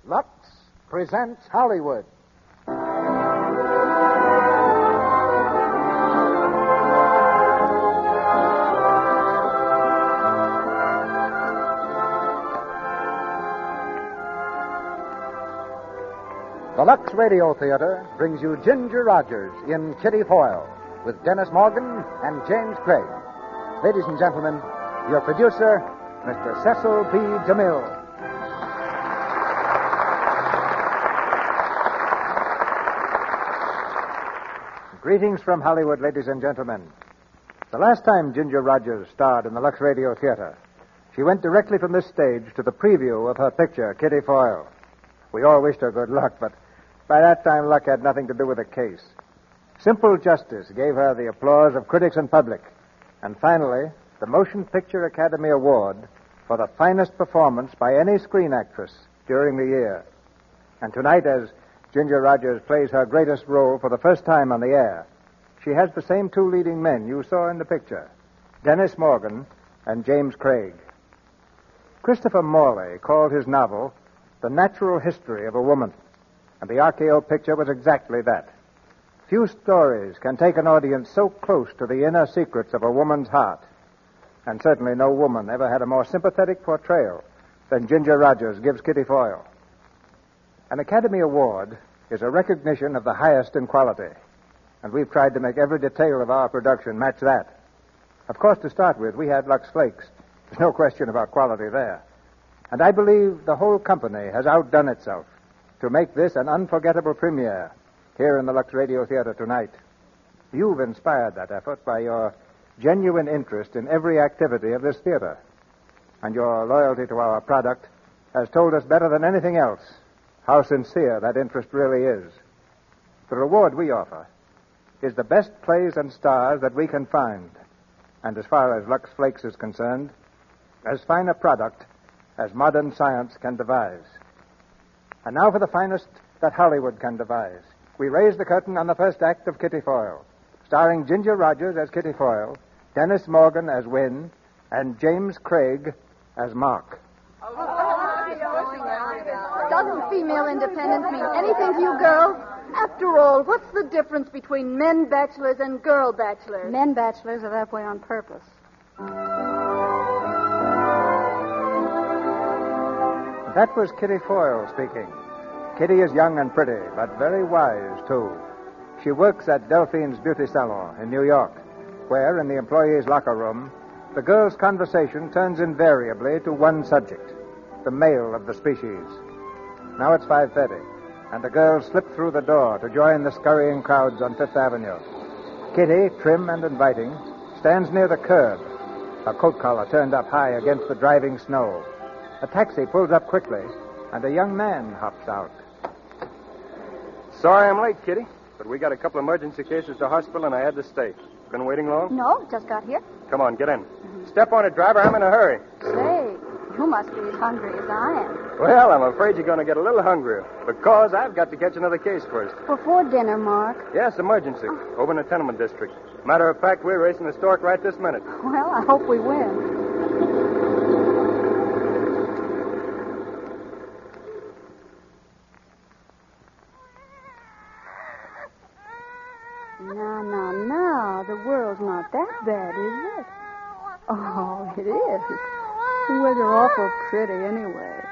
Lux presents Hollywood. The Lux Radio Theater brings you Ginger Rogers in Kitty Foyle with Dennis Morgan and James Craig. Ladies and gentlemen, your producer, Mr. Cecil B. DeMille. Greetings from Hollywood, ladies and gentlemen. The last time Ginger Rogers starred in the Lux Radio Theater, she went directly from this stage to the preview of her picture, Kitty Foyle. We all wished her good luck, but by that time, luck had nothing to do with the case. Simple justice gave her the applause of critics and public. And finally, the Motion Picture Academy Award for the finest performance by any screen actress during the year. And tonight, as Ginger Rogers plays her greatest role for the first time on the air, she has the same two leading men you saw in the picture, Dennis Morgan and James Craig. Christopher Morley called his novel The Natural History of a Woman, and the RKO picture was exactly that. Few stories can take an audience so close to the inner secrets of a woman's heart, and certainly no woman ever had a more sympathetic portrayal than Ginger Rogers gives Kitty Foyle. An Academy Award is a recognition of the highest in quality, and we've tried to make every detail of our production match that. Of course, to start with, we had Lux Flakes. There's no question about quality there. And I believe the whole company has outdone itself to make this an unforgettable premiere here in the Lux Radio Theater tonight. You've inspired that effort by your genuine interest in every activity of this theater, and your loyalty to our product has told us better than anything else how sincere that interest really is. The reward we offer is the best plays and stars that we can find, and as far as Lux Flakes is concerned, as fine a product as modern science can devise. And now for the finest that Hollywood can devise. We raise the curtain on the first act of Kitty Foyle, starring Ginger Rogers as Kitty Foyle, Dennis Morgan as Wynne, and James Craig as Mark. Doesn't female independence mean anything to you girls? After all, what's the difference between men bachelors and girl bachelors? Men bachelors are that way on purpose. That was Kitty Foyle speaking. Kitty is young and pretty, but very wise, too. She works at Delphine's Beauty Salon in New York, where, in the employees' locker room, the girls' conversation turns invariably to one subject, the male of the species. Now it's 5:30, and the girls slip through the door to join the scurrying crowds on Fifth Avenue. Kitty, trim and inviting, stands near the curb, her coat collar turned up high against the driving snow. A taxi pulls up quickly, and a young man hops out. Sorry I'm late, Kitty, but we got a couple emergency cases to hospital, and I had to stay. Been waiting long? No, just got here. Come on, get in. Step on it, driver. I'm in a hurry. Say, you must be as hungry as I am. Well, I'm afraid you're going to get a little hungrier, because I've got to catch another case first. Before dinner, Mark. Yes, emergency. Over in the tenement district. Matter of fact, we're racing the stork right this minute. Well, I hope we win. Now, the world's not that bad, is it? Oh, it is. Well, you're awful pretty anyway.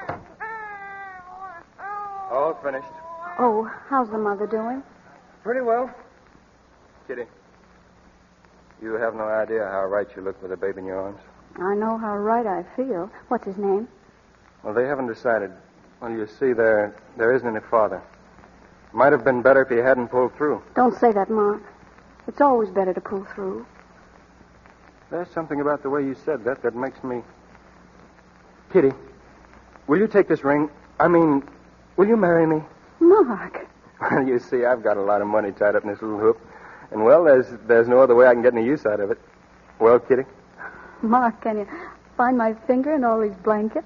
All finished. Oh, how's the mother doing? Pretty well. Kitty, you have no idea how right you look with a baby in your arms. I know how right I feel. What's his name? Well, they haven't decided. Well, you see, there isn't any father. Might have been better if he hadn't pulled through. Don't say that, Mark. It's always better to pull through. There's something about the way you said that makes me... Kitty, will you take this ring? I mean, will you marry me? Mark. Well, you see, I've got a lot of money tied up in this little hoop. And, well, there's no other way I can get any use out of it. Well, Kitty? Mark, can you find my finger in all these blankets?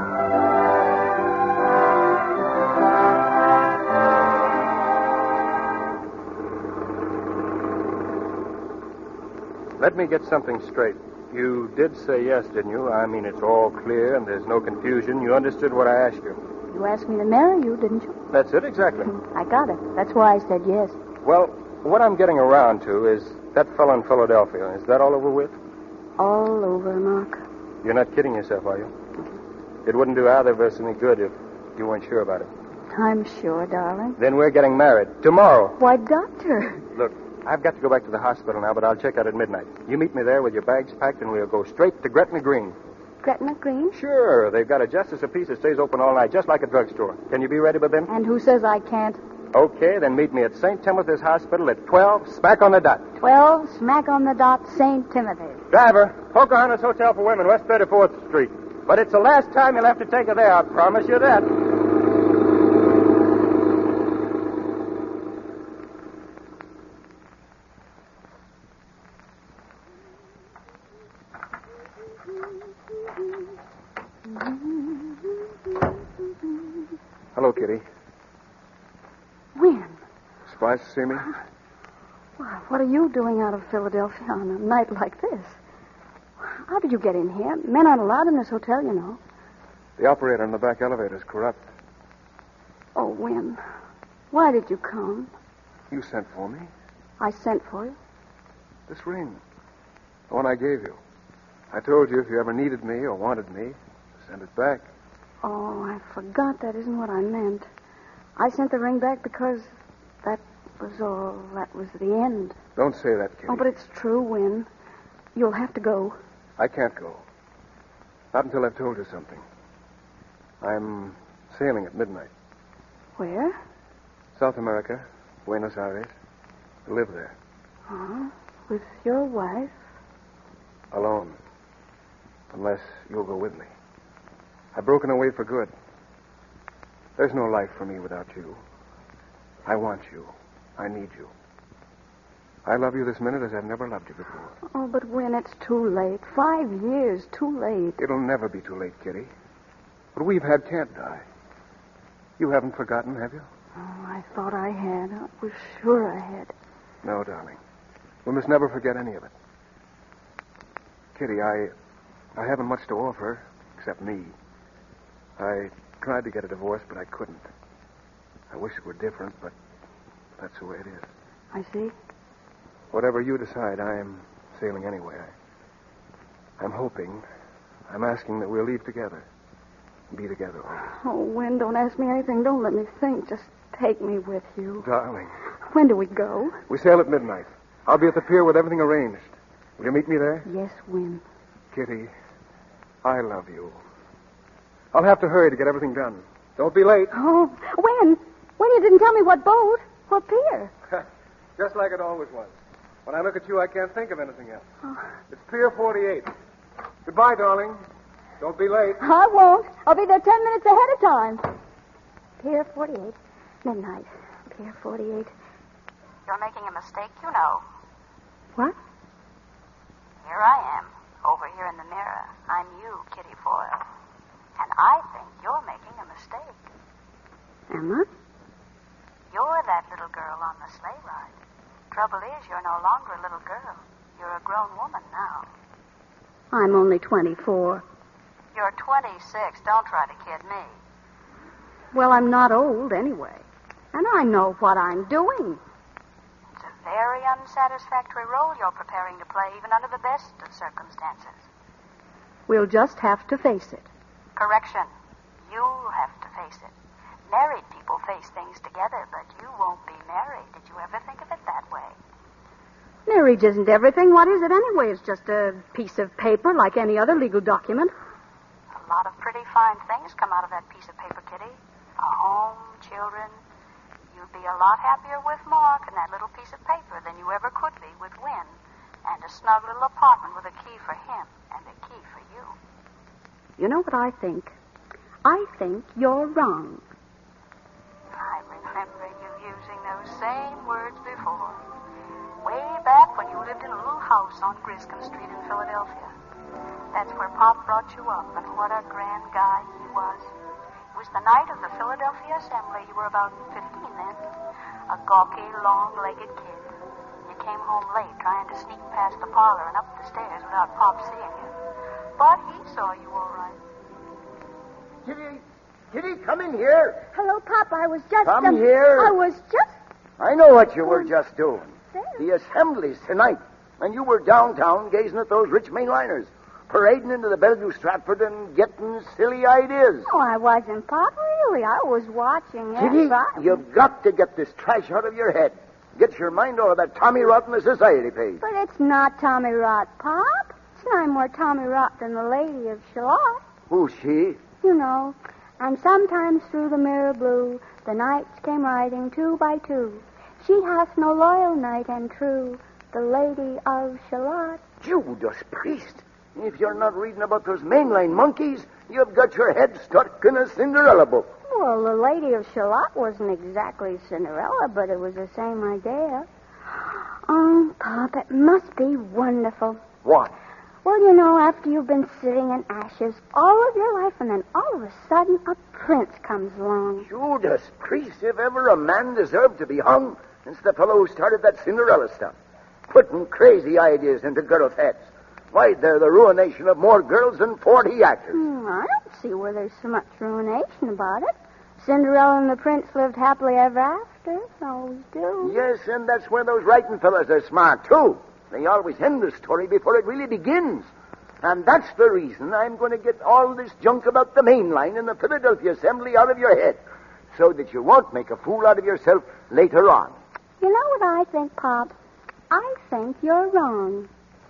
Let me get something straight. You did say yes, didn't you? I mean, it's all clear and there's no confusion. You understood what I asked you. You asked me to marry you, didn't you? That's it, exactly. I got it. That's why I said yes. Well, what I'm getting around to is that fellow in Philadelphia. Is that all over with? All over, Mark. You're not kidding yourself, are you? It wouldn't do either of us any good if you weren't sure about it. I'm sure, darling. Then we're getting married. Tomorrow. Why, Doctor? Look, I've got to go back to the hospital now, but I'll check out at midnight. You meet me there with your bags packed, and we'll go straight to Gretna Green. Gretna Green? Sure. They've got a Justice of Peace that stays open all night, just like a drugstore. Can you be ready by then? And who says I can't? Okay, then meet me at St. Timothy's Hospital at 12, smack on the dot. 12, smack on the dot, St. Timothy's. Driver, Pocahontas Hotel for Women, West 34th Street. But it's the last time you'll have to take her there, I promise you that. Hello, Kitty. When? Surprised to see me? Well, what are you doing out of Philadelphia on a night like this? How did you get in here? Men aren't allowed in this hotel, you know. The operator in the back elevator is corrupt. Oh, Win, why did you come? You sent for me. I sent for you. This ring. The one I gave you. I told you if you ever needed me or wanted me, send it back. Oh, I forgot that isn't what I meant. I sent the ring back because that was all. That was the end. Don't say that, Kitty. Oh, but it's true, Win. You'll have to go. I can't go. Not until I've told you something. I'm sailing at midnight. Where? South America, Buenos Aires. I live there. Oh, with your wife? Alone. Unless you'll go with me. I've broken away for good. There's no life for me without you. I want you. I need you. I love you this minute as I've never loved you before. Oh, but Win, it's too late. 5 years, too late. It'll never be too late, Kitty. What we've had can't die. You haven't forgotten, have you? Oh, I thought I had. I was sure I had. No, darling. We must never forget any of it. Kitty, I haven't much to offer except me. I tried to get a divorce, but I couldn't. I wish it were different, but that's the way it is. I see. Whatever you decide, I am sailing anyway. I'm hoping, I'm asking that we'll leave together. Be together always. Oh, Win, don't ask me anything. Don't let me think. Just take me with you. Darling. When do we go? We sail at midnight. I'll be at the pier with everything arranged. Will you meet me there? Yes, Win. Kitty, I love you. I'll have to hurry to get everything done. Don't be late. Oh, Win, you didn't tell me what boat, what pier. Just like it always was. When I look at you, I can't think of anything else. Oh. It's Pier 48. Goodbye, darling. Don't be late. I won't. I'll be there 10 minutes ahead of time. Pier 48, midnight. Pier 48. You're making a mistake, you know. What? Here I am, over here in the mirror. I'm you, Kitty Foyle. And I think you're making a mistake. Am I? You're that little girl on the sleigh ride. Trouble is, you're no longer a little girl. You're a grown woman now. I'm only 24. You're 26. Don't try to kid me. Well, I'm not old anyway. And I know what I'm doing. It's a very unsatisfactory role you're preparing to play, even under the best of circumstances. We'll just have to face it. Correction. You'll have to face it. Married people face things together, but you won't be married. Did you ever think of it that way? Marriage isn't everything. What is it anyway? It's just a piece of paper like any other legal document. A lot of pretty fine things come out of that piece of paper, Kitty. A home, children. You'd be a lot happier with Mark and that little piece of paper than you ever could be with Win. And a snug little apartment with a key for him and a key for you. You know what I think? I think you're wrong. I remember you using those same words before. Way back when you lived in a little house on Griscom Street in Philadelphia. That's where Pop brought you up, and what a grand guy he was. It was the night of the Philadelphia Assembly. You were about 15 then. A gawky, long-legged kid. You came home late, trying to sneak past the parlor and up the stairs without Pop seeing you. But he saw you all right. Kitty, Kitty, come in here. Hello, Pop. I was just... Come here. I was just... I know what you were just doing. There. The assembly's tonight, and you were downtown gazing at those rich mainliners, parading into the Bellevue Stratford and getting silly ideas. No, I wasn't, Pop. Really, I was watching. Kitty, Yes, you've got to get this trash out of your head. Get your mind off of that Tommy Rot in the society page. But it's not Tommy Rot, Pop. It's not more Tommy Rot than the Lady of Shalott. Who's she? You know, and sometimes through the mirror blue, the knights came riding 2 by 2. She hath no loyal knight and true, the Lady of Shalott. Judas Priest. If you're not reading about those mainline monkeys, you've got your head stuck in a Cinderella book. Well, the Lady of Shalott wasn't exactly Cinderella, but it was the same idea. Oh, Pop, it must be wonderful. What? Well, you know, after you've been sitting in ashes all of your life, and then all of a sudden a prince comes along. Judas Priest, if ever a man deserved to be hung, it's the fellow who started that Cinderella stuff. Putting crazy ideas into girls' heads. Why, they're the ruination of more girls than 40 actors. I don't see where there's so much ruination about it. Cinderella and the prince lived happily ever after. Always do. Yes, and that's where those writing fellas are smart, too. They always end the story before it really begins. And that's the reason I'm going to get all this junk about the main line in the Philadelphia Assembly out of your head, so that you won't make a fool out of yourself later on. You know what I think, Pop? I think you're wrong.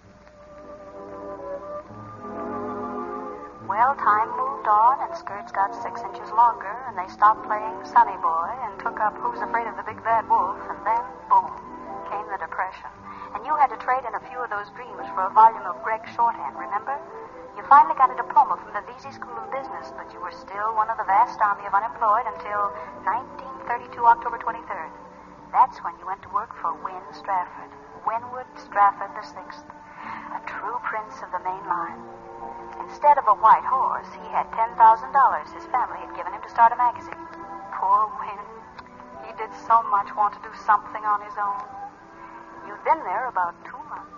Well, time moved on, and skirts got 6 inches longer, and they stopped playing Sonny Boy and took up Who's Afraid of the Big Bad Wolf, and then, boom, came the Depression. And you had to trade in a few of those dreams for a volume of Greg's shorthand, remember? You finally got a diploma from the Vesey School of Business, but you were still one of the vast army of unemployed until 1932, October 23rd. That's when you went to work for Win Stratford, Winwood Stratford VI, a true prince of the main line. Instead of a white horse, he had $10,000 his family had given him to start a magazine. Poor Win. He did so much want to do something on his own. You've been there about 2 months.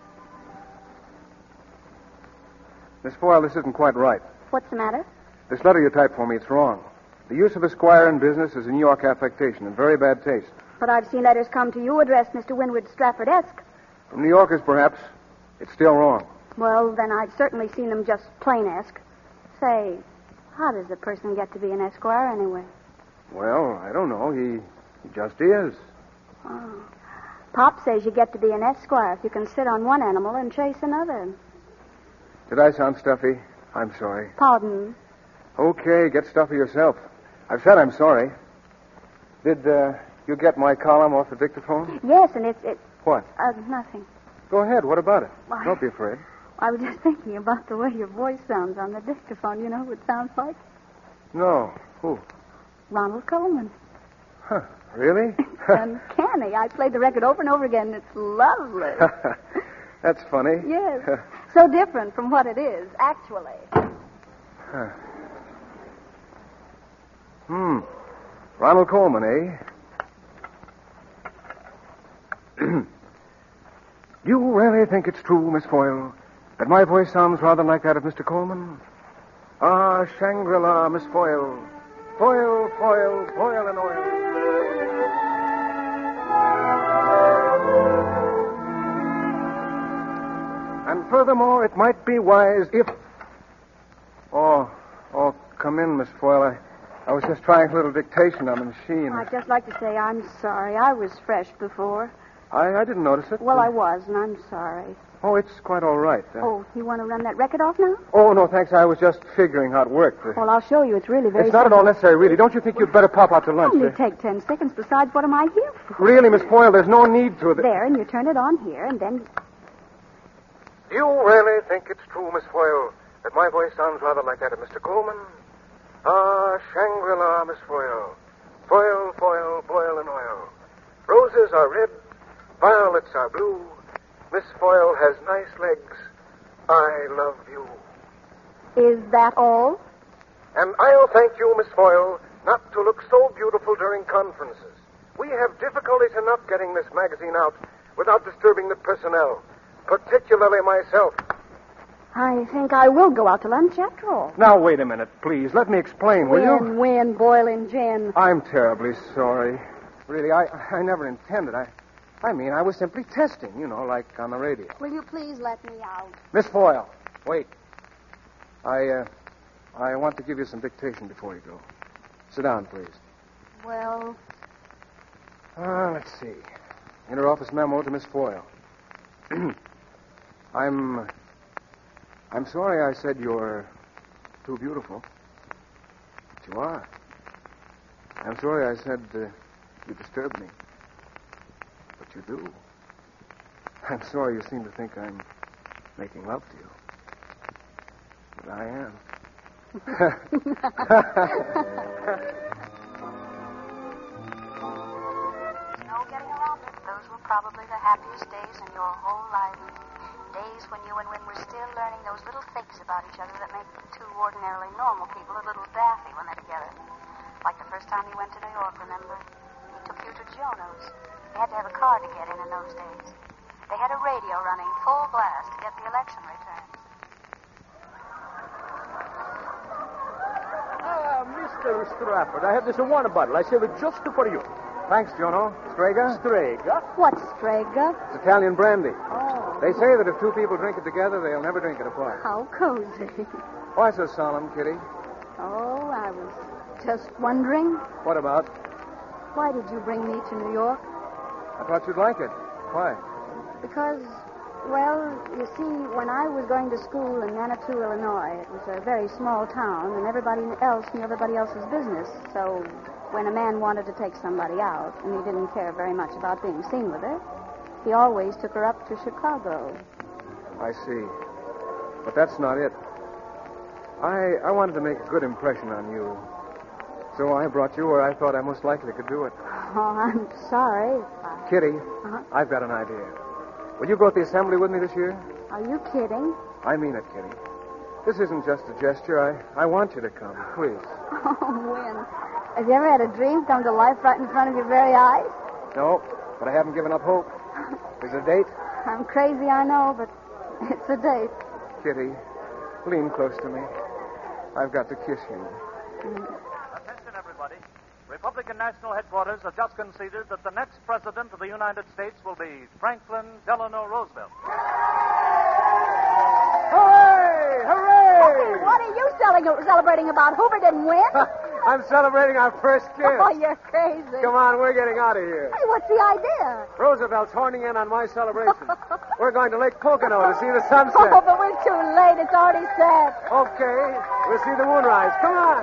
Miss Foyle, this isn't quite right. What's the matter? This letter you typed for me, it's wrong. The use of Esquire in business is a New York affectation and very bad taste. But I've seen letters come to you addressed Mr. Winwood Stratford-esque. From New Yorkers, perhaps. It's still wrong. Well, then I've certainly seen them just plain-esque. Say, how does a person get to be an esquire anyway? Well, I don't know. He just is. Oh. Pop says you get to be an esquire if you can sit on one animal and chase another. Did I sound stuffy? I'm sorry. Pardon? Okay, get stuffy yourself. I've said I'm sorry. Did you get my column off the dictaphone? Yes, and it's... What? Nothing. Go ahead. What about it? Why? Don't be afraid. I was just thinking about the way your voice sounds on the dictaphone. You know who it sounds like? No. Who? Ronald Coleman. Huh. Really? Uncanny. I played the record over and over again. It's lovely. That's funny. Yes. So different from what it is, actually. Huh. Ronald Coleman, eh? You really think it's true, Miss Foyle, that my voice sounds rather like that of Mr. Coleman? Ah, Shangri-La, Miss Foyle. Foyle, foil, foil and oil. And furthermore, it might be wise if... Oh, come in, Miss Foyle. I was just trying a little dictation on the machine. I'd just like to say I'm sorry. I was fresh before. I didn't notice it. Well, I was, and I'm sorry. Oh, it's quite all right. You want to run that record off now? Oh, no, thanks. I was just figuring how it worked. Well, I'll show you. It's really very It's not at all necessary, really. Don't you think you'd better pop out to lunch? Only take 10 seconds. Besides, what am I here for? Really, Miss Foyle, there's no need to. There, and you turn it on here, and then... You really think it's true, Miss Foyle, that my voice sounds rather like that of Mr. Coleman? Ah, Shangri-La, Miss Foyle. Foil, foil, boil and oil. Roses are red, violets are blue. Miss Foyle has nice legs. I love you. Is that all? And I'll thank you, Miss Foyle, not to look so beautiful during conferences. We have difficulties enough getting this magazine out without disturbing the personnel, particularly myself. I think I will go out to lunch after all. Now, wait a minute, please. Let me explain, will you? Win, boiling gin. I'm terribly sorry. Really, I never intended. I mean, I was simply testing, like on the radio. Will you please let me out? Miss Foyle, wait. I want to give you some dictation before you go. Sit down, please. Well, Let's see. Inter-office memo to Miss Foyle. I'm sorry I said you're too beautiful. But you are. I'm sorry I said you disturb me. But you do. I'm sorry you seem to think I'm making love to you. But I am. No getting around it. Those were probably the happiest days in your whole life. Days when you and Win were still learning those little things about each other that make two ordinarily normal people a little daffy when they're together. Like the first time you went to New York, remember? He took you to Jono's. You had to have a car to get in those days. They had a radio running full blast to get the election returns. Mr. Strafford, I have this water bottle. I save it just for you. Thanks, Jono. Strega? Strega? what's Strega? It's Italian brandy. Oh, They say that if two people drink it together, they'll never drink it apart. how cozy. Why so solemn, Kitty? Oh, I was just wondering, What about? why did you bring me to New York? I thought you'd like it. Why? Because, well, you see, when I was going to school in Manitou, Illinois, it was a very small town, and everybody else knew everybody else's business. So when a man wanted to take somebody out, and he didn't care very much about being seen with her, he always took her up to Chicago. I see. But that's not it. I wanted to make a good impression on you. So I brought you where I thought I most likely could do it. Oh, I'm sorry. Kitty, Uh-huh. I've got an idea. Will you go to the assembly with me this year? Are you kidding? I mean it, Kitty. This isn't just a gesture. I want you to come, please. Oh, Win. Have you ever had a dream come to life right in front of your very eyes? No, but I haven't given up hope. Is it a date? I'm crazy, I know, but it's a date. Kitty, lean close to me. I've got to kiss you. Attention, everybody. Republican National Headquarters have just conceded that the next president of the United States will be Franklin Delano Roosevelt. Hooray! Hooray! What are you celebrating about? Hoover didn't win? I'm celebrating our first kiss. Oh, you're crazy. Come on, we're getting out of here. Hey, what's the idea? Roosevelt's horning in on my celebration. We're going to Lake Pocono to see the sunset. Oh, but we're too late. It's already set. Okay, we'll see the moonrise. Come on.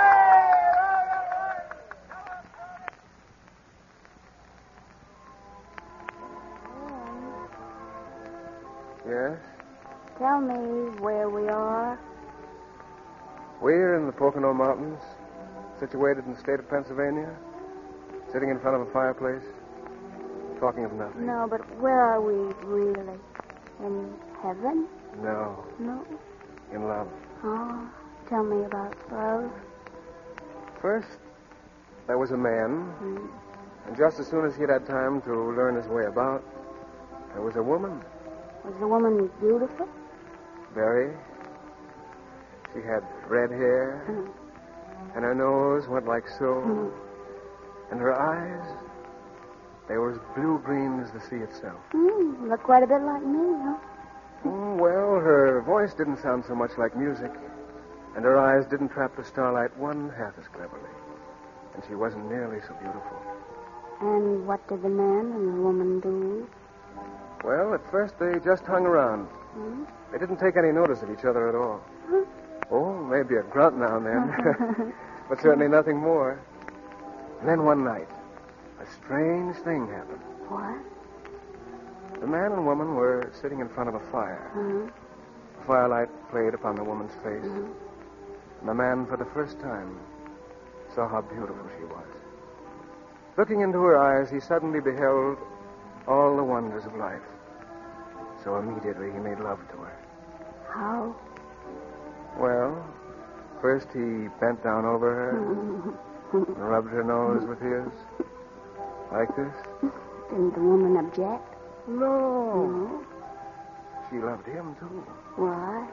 Yes? Tell me where we are. We're in the Pocono Mountains, situated in the state of Pennsylvania, sitting in front of a fireplace, talking of nothing. No, but where are we really? In heaven? No, No. in love. Oh, tell me about love. First, there was a man, and just as soon as he'd had time to learn his way about, there was a woman. Was the woman beautiful? Very. She had red hair, and her nose went like so, and her eyes, they were as blue-green as the sea itself. Look quite a bit like me, huh? Well, her voice didn't sound so much like music, and her eyes didn't trap the starlight one half as cleverly, and she wasn't nearly so beautiful. And what did the man and the woman do? Well, at first they just hung around. They didn't take any notice of each other at all. Oh, maybe a grunt now and then, but certainly nothing more. And then one night, a strange thing happened. What? The man and woman were sitting in front of a fire. The firelight played upon the woman's face, and the man, for the first time, saw how beautiful she was. Looking into her eyes, he suddenly beheld all the wonders of life. So immediately he made love to her. How? Well, first he bent down over her and rubbed her nose with his. Like this. Didn't the woman object? No. she loved him, too. Why?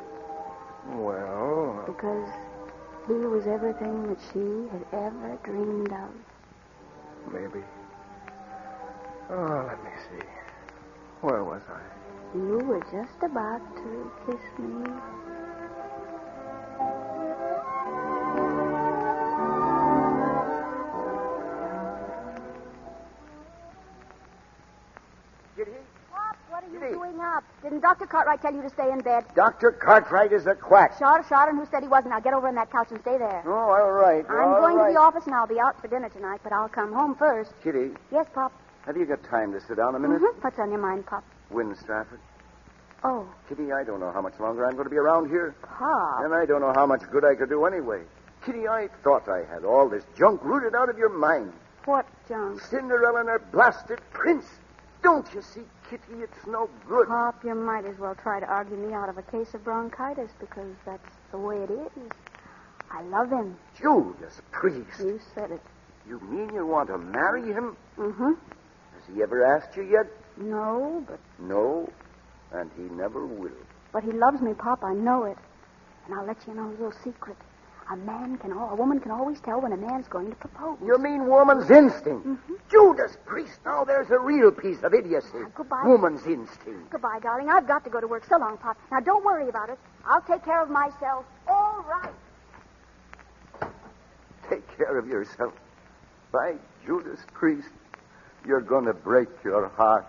Well, Because he was everything that she had ever dreamed of. maybe. Oh, let me see. Where was I? You were just about to kiss me. Kitty? Pop, what are you Kitty. doing up? Didn't Dr. Cartwright tell you to stay in bed? Dr. Cartwright is a quack. Shot, and who said he wasn't? Now get over on that couch and stay there. Oh, all right. I'm going to the office and I'll be out for dinner tonight, but I'll come home first. Kitty, Yes, Pop. have you got time to sit down a minute? Mm-hmm. What's on your mind, Pop? Win Stratford. Oh, Kitty, I don't know how much longer I'm going to be around here. Pop. And I don't know how much good I could do anyway. Kitty, I thought I had all this junk rooted out of your mind. What, John? Cinderella and her blasted prince. Don't you see, Kitty, it's no good. Pop, you might as well try to argue me out of a case of bronchitis because that's the way it is. I love him. Judas Priest. You said it. You mean you want to marry him? Mm-hmm. Has he ever asked you yet? No, but No, and he never will. he loves me, Pop. I know it. And I'll let you know a little secret. A woman can always tell when a man's going to propose. You mean woman's instinct? Mm-hmm. Judas Priest, now there's a real piece of idiocy. Goodbye. Woman's instinct. Goodbye, darling. I've got to go to work. So long, Pop. Now, don't worry about it. I'll take care of myself. All right. Take care of yourself. By Judas Priest, you're going to break your heart.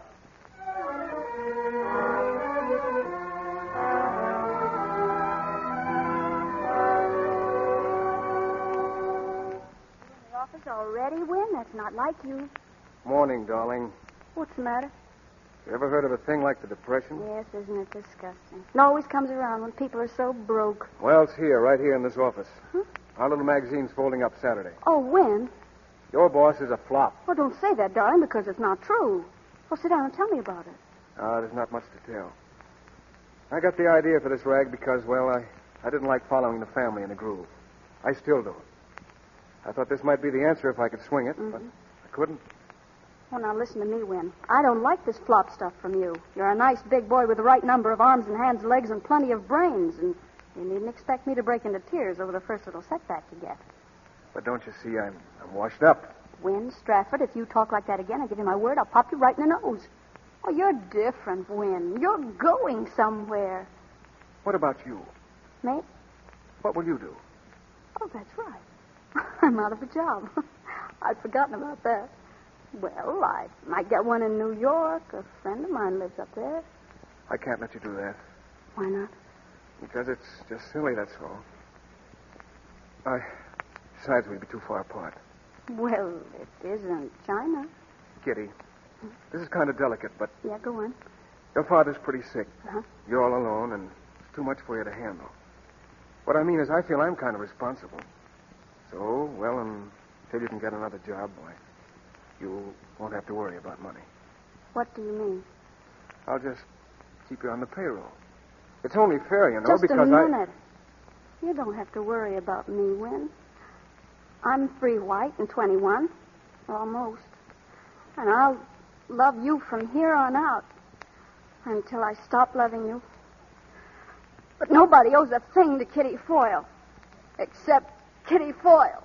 The office already, Win? That's not like you. Morning, darling. What's the matter? You ever heard of a thing like the Depression? Yes, isn't it disgusting? It always comes around when people are so broke. Well, it's here, right here in this office. Our little magazine's folding up Saturday. Oh, when? Your boss is a flop. Oh, don't say that, darling, because it's not true. Well, sit down and tell me about it. There's not much to tell. I got the idea for this rag because, well, I didn't like following the family in the groove. I still don't. I thought this might be the answer if I could swing it, but I couldn't. Well, now listen to me, Win. I don't like this flop stuff from you. You're a nice big boy with the right number of arms and hands and legs and plenty of brains, and you needn't expect me to break into tears over the first little setback you get. But don't you see, I'm washed up. Win, Stratford, if you talk like that again, I give you my word, I'll pop you right in the nose. Oh, you're different, Win. You're going somewhere. What about you? Me? What will you do? Oh, that's right. I'm out of a job. I'd forgotten about that. Well, I might get one in New York. A friend of mine lives up there. I can't let you do that. Why not? Because it's just silly, that's all. Besides, we'd be too far apart. Well, it isn't China. Kitty, this is kind of delicate, but Yeah, go on. your father's pretty sick. Uh-huh. You're all alone, and it's too much for you to handle. What I mean is I feel I'm kind of responsible. So, well, until you can get another job, why, you won't have to worry about money. What do you mean? I'll just keep you on the payroll. It's only fair, you know, Just because a minute. You don't have to worry about me, Win. I'm free white and 21. Almost. And I'll love you from here on out until I stop loving you. But nobody owes a thing to Kitty Foyle except Kitty Foyle.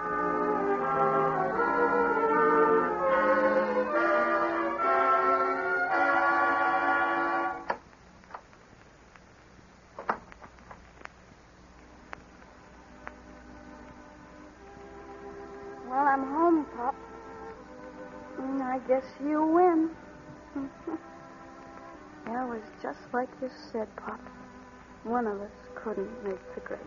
Well, I'm home, Pop. And I guess you win. Yeah, it was just like you said, Pop. One of us couldn't make the grade.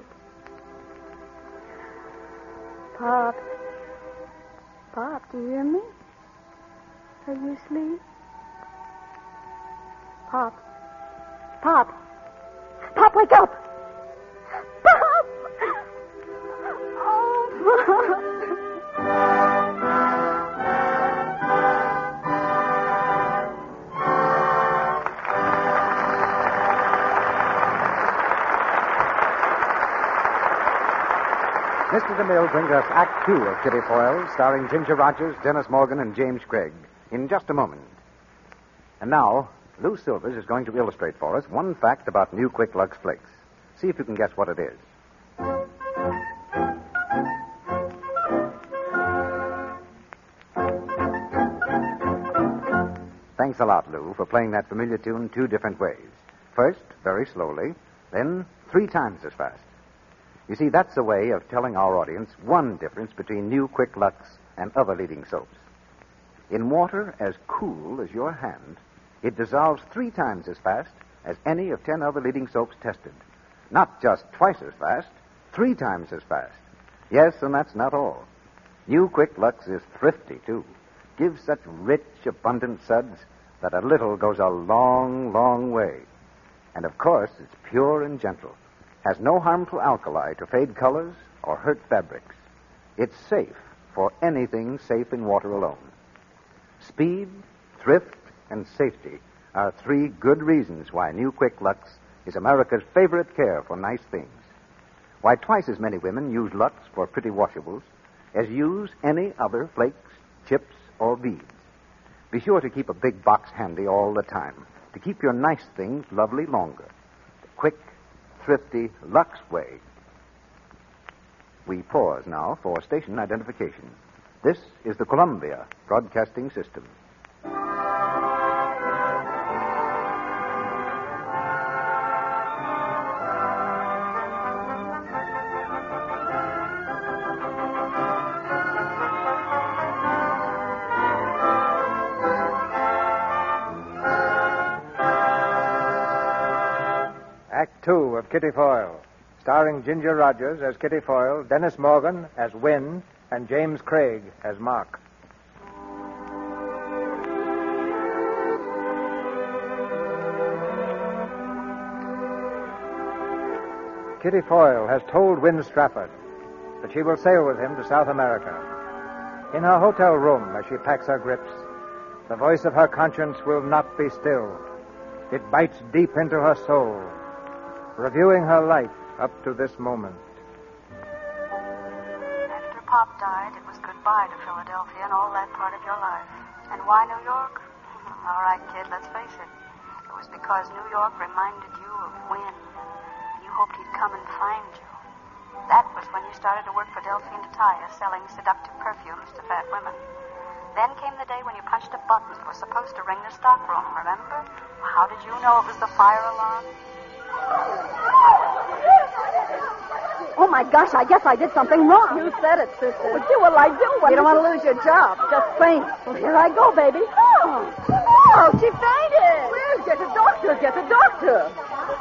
Pop. Pop, do you hear me? Are you asleep? Pop. Pop. Pop, wake up! Pop! Oh, Pop. Mr. DeMille brings us Act Two of Kitty Foyle, starring Ginger Rogers, Dennis Morgan, and James Craig, in just a moment. And now, Lou Silvers is going to illustrate for us one fact about new Quick Lux Flakes. See if you can guess what it is. Thanks a lot, Lou, for playing that familiar tune 2 different ways. First, very slowly, then 3 times as fast. You see, that's a way of telling our audience one difference between new Quick Lux and other leading soaps. In water as cool as your hand, it dissolves 3 times as fast as any of 10 other leading soaps tested. Not just twice as fast, 3 times as fast. Yes, and that's not all. New Quick Lux is thrifty, too. Gives such rich, abundant suds that a little goes a long, long way. And, of course, it's pure and gentle. Has no harmful alkali to fade colors or hurt fabrics. It's safe for anything safe in water alone. Speed, thrift, and safety are 3 good reasons why new Quick Lux is America's favorite care for nice things. Why twice as many women use Lux for pretty washables as use any other flakes, chips, or beads. Be sure to keep a big box handy all the time to keep your nice things lovely longer. The quick, thrifty Lux way. We pause now for station identification. This is the Columbia Broadcasting System. Act 2 of Kitty Foyle, starring Ginger Rogers as Kitty Foyle, Dennis Morgan as Win, and James Craig as Mark. Kitty Foyle has told Win Strafford that she will sail with him to South America. In her hotel room, as she packs her grips, the voice of her conscience will not be still. It bites deep into her soul, reviewing her life up to this moment. After Pop died, it was goodbye to Philadelphia and all that part of your life. And why New York? All right, kid, let's face it. It was because New York reminded you of Win. And you hoped he'd come and find you. That was when you started to work for Delphine Taya, selling seductive perfumes to fat women. Then came the day when you punched a button that was supposed to ring the stockroom, remember? How did you know it was the fire alarm? Oh, my gosh, I guess I did something wrong. You said it, sister. What will I do? You don't want to lose your job. Just faint. Well, here I go, baby. Oh, she fainted. Well, get a doctor. Get a doctor.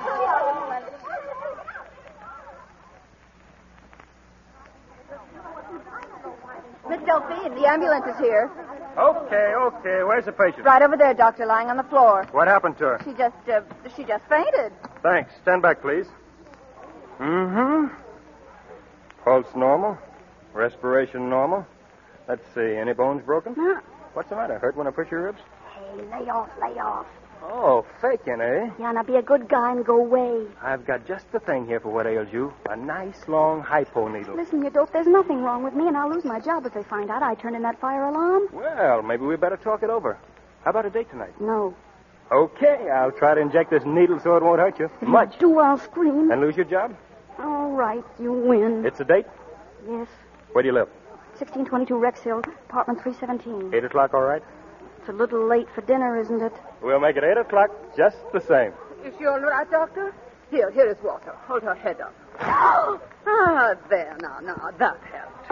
Miss Delphine, the ambulance is here. Okay. Where's the patient? Right over there, doctor, lying on the floor. What happened to her? She just fainted. Thanks. Stand back, please. Mm-hmm. Pulse normal. Respiration normal. Let's see. Any bones broken? No. What's the matter? Hurt when I push your ribs? Hey, lay off. Oh, faking, eh? Yeah, now be a good guy and go away. I've got just the thing here for what ails you. A nice, long hypo needle. Listen, you dope, there's nothing wrong with me, and I'll lose my job if they find out I turned in that fire alarm. Well, maybe we better talk it over. How about a date tonight? No. Okay, I'll try to inject this needle so it won't hurt you. If Much. you do, I'll scream. And lose your job? All right, you win. It's a date? Yes. Where do you live? 1622 Rex Hill, apartment 317. 8 o'clock, all right? It's a little late for dinner, isn't it? We'll make it 8 o'clock just the same. Is she all right, doctor? Here is water. Hold her head up. There, now, that helped.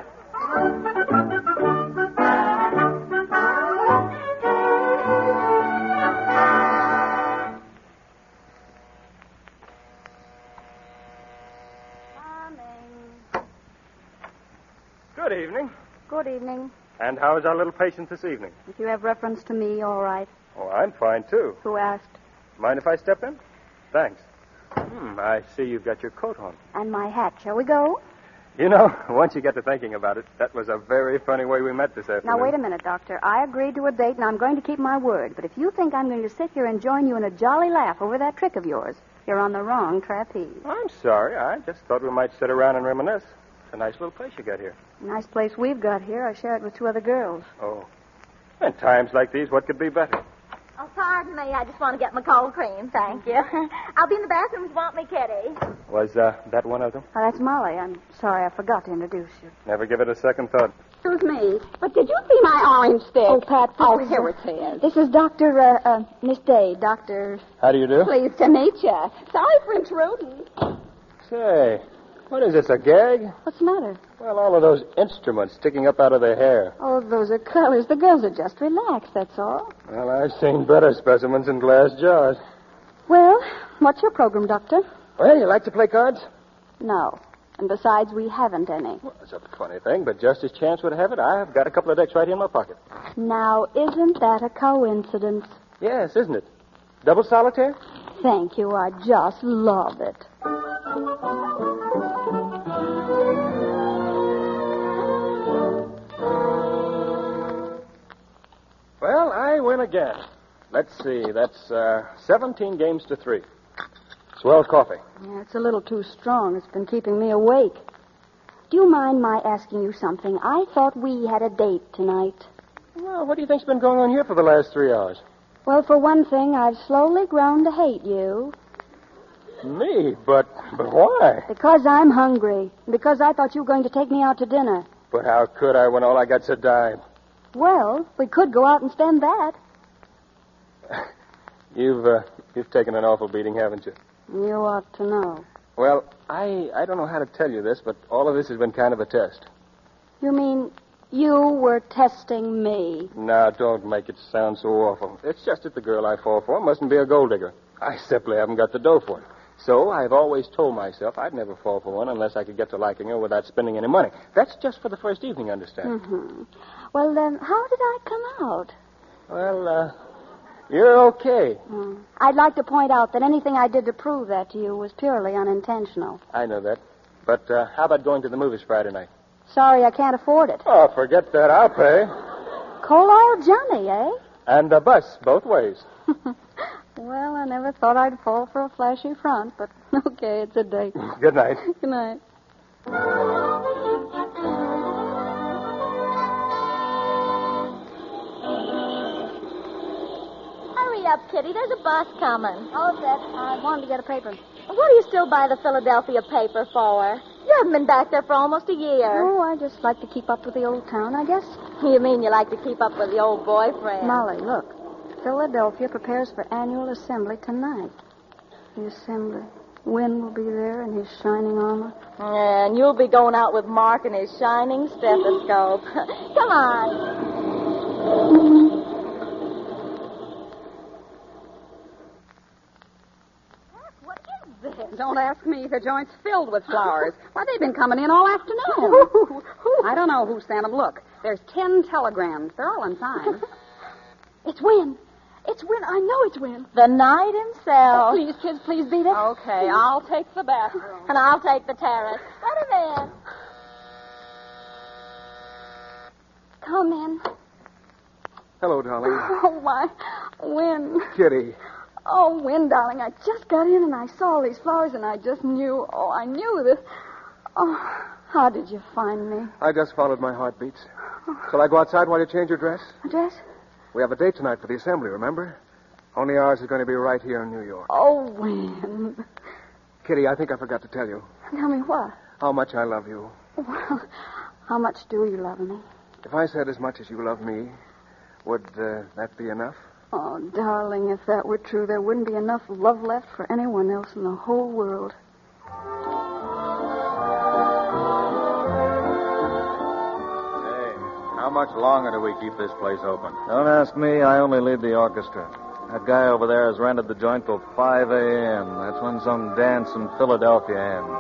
Good evening. Good evening. And how is our little patient this evening? If you have reference to me, all right. Oh, I'm fine, too. Who asked? Mind if I step in? Thanks. I see you've got your coat on. And my hat. Shall we go? You know, once you get to thinking about it, that was a very funny way we met this afternoon. Now, wait a minute, Doctor. I agreed to a date, and I'm going to keep my word. But if you think I'm going to sit here and join you in a jolly laugh over that trick of yours, you're on the wrong trapeze. I'm sorry. I just thought we might sit around and reminisce. It's a nice little place you got here. Nice place we've got here. I share it with 2 other girls. Oh. In times like these, what could be better? Oh, pardon me. I just want to get my cold cream, thank you. I'll be in the bathroom if you want me, Kitty. Was that one of them? Oh, that's Molly. I'm sorry I forgot to introduce you. Never give it a second thought. Excuse me, but did you see my orange stick? Oh, Pat, Here it is. This is Dr. Miss Day. Dr. How do you do? Pleased to meet you. Sorry for intruding. Say, what is this, a gag? What's the matter? Well, all of those instruments sticking up out of their hair. Oh, those are colors. The girls are just relaxed, that's all. Well, I've seen better specimens in glass jars. Well, what's your program, Doctor? Well, you like to play cards? No. And besides, we haven't any. Well, it's a funny thing, but just as chance would have it, I've got a couple of decks right here in my pocket. Now, isn't that a coincidence? Yes, isn't it? Double solitaire? Thank you. I just love it. Well, I win again. Let's see. That's 17 games to 3. Swell coffee. Yeah, it's a little too strong. It's been keeping me awake. Do you mind my asking you something? I thought we had a date tonight. Well, what do you think's been going on here for the last 3 hours? Well, for one thing, I've slowly grown to hate you. Me? But why? Because I'm hungry. Because I thought you were going to take me out to dinner. But how could I when all I got's a dime? Well, we could go out and spend that. You've taken an awful beating, haven't you? You ought to know. Well, I don't know how to tell you this, but all of this has been kind of a test. You mean you were testing me? Now, don't make it sound so awful. It's just that the girl I fall for mustn't be a gold digger. I simply haven't got the dough for it. So I've always told myself I'd never fall for one unless I could get to liking her without spending any money. That's just for the first evening, understand? Mm-hmm. Well, then, how did I come out? Well, you're okay. I'd like to point out that anything I did to prove that to you was purely unintentional. I know that. But how about going to the movies Friday night? Sorry, I can't afford it. Oh, forget that. I'll pay. Coal Oil Johnny, eh? And a bus, both ways. Well, I never thought I'd fall for a flashy front, but okay, it's a date. Good night. Good night. Hurry up, Kitty. There's a bus coming. Oh, that. I wanted to get a paper. What do you still buy the Philadelphia paper for? You haven't been back there for almost a year. Oh, I just like to keep up with the old town, I guess. You mean you like to keep up with the old boyfriend? Molly, look. Philadelphia prepares for annual assembly tonight. The assembly. Wynn will be there in his shining armor. Yeah, and you'll be going out with Mark and his shining stethoscope. Come on. What is this? Don't ask me. The joint's filled with flowers. Why, they've been coming in all afternoon. I don't know who sent them. Look, there's 10 telegrams. They're all unsigned. It's Wynn. It's Wynn. I know it's Wynn. The knight himself. Please, kids, please beat it. Okay, I'll take the bathroom. And I'll take the terrace. Let him in. Come in. Hello, darling. Oh, why, Wynn. Kitty. Oh, Wynn, darling, I just got in and I saw all these flowers and I just knew. Oh, I knew that. Oh, how did you find me? I just followed my heartbeats. Shall I go outside while you change your dress? Dress? We have a date tonight for the assembly, remember? Only ours is going to be right here in New York. Oh, Wynn. Kitty, I think I forgot to tell you Tell me what? how much I love you. Well, how much do you love me? If I said as much as you love me, would that be enough? Oh, darling, if that were true, there wouldn't be enough love left for anyone else in the whole world. How much longer do we keep this place open? Don't ask me. I only lead the orchestra. That guy over there has rented the joint till 5 a.m. That's when some dance in Philadelphia ends.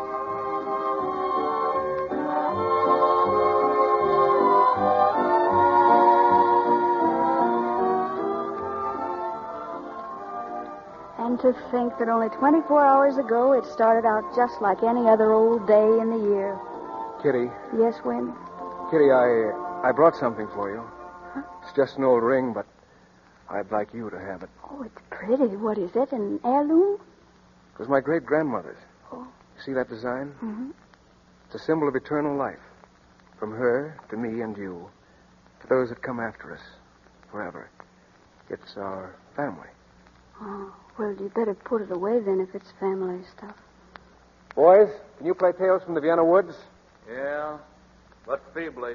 And to think that only 24 hours ago it started out just like any other old day in the year. Kitty. Yes, Wynn? Kitty, I brought something for you. Huh? It's just an old ring, but I'd like you to have it. Oh, it's pretty. What is it, an heirloom? It was my great-grandmother's. Oh. You see that design? Mm-hmm. It's a symbol of eternal life. From her to me and you, to those that come after us, forever. It's our family. Oh, well, you better put it away then if it's family stuff. Boys, can you play Tales from the Vienna Woods? Yeah, but feebly.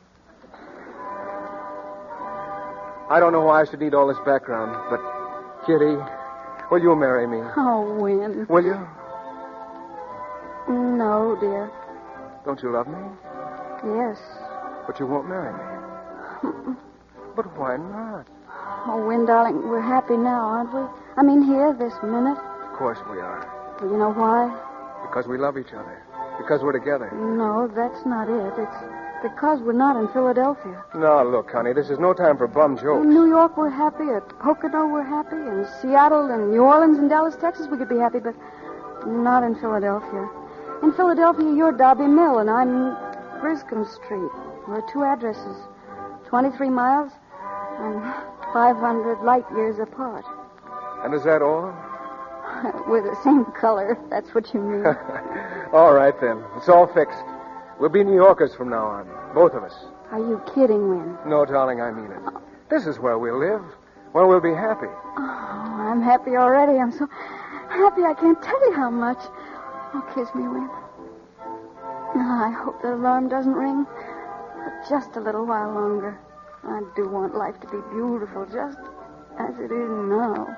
I don't know why I should need all this background, but, Kitty, will you marry me? Oh, Win. Will you? No, dear. Don't you love me? Yes. But you won't marry me. But why not? Oh, Win, darling, we're happy now, aren't we? I mean, here, this minute. Of course we are. Well, you know why? Because we love each other. Because we're together. No, that's not it. It's because we're not in Philadelphia. No, look, honey, this is no time for bum jokes. In New York, we're happy. At Pocono, we're happy. In Seattle and New Orleans and Dallas, Texas, we could be happy, but not in Philadelphia. In Philadelphia, you're Darby Mill, and I'm Griscom Street. We're 2 addresses, 23 miles and 500 light years apart. And is that all? We're the same color, if that's what you mean. All right, then. It's all fixed. We'll be New Yorkers from now on. Both of us. Are you kidding, Win? No, darling, I mean it. This is where we'll live. Where we'll be happy. Oh, I'm happy already. I'm so happy I can't tell you how much. Oh, kiss me, Win. I hope the alarm doesn't ring for just a little while longer. I do want life to be beautiful, just as it is now.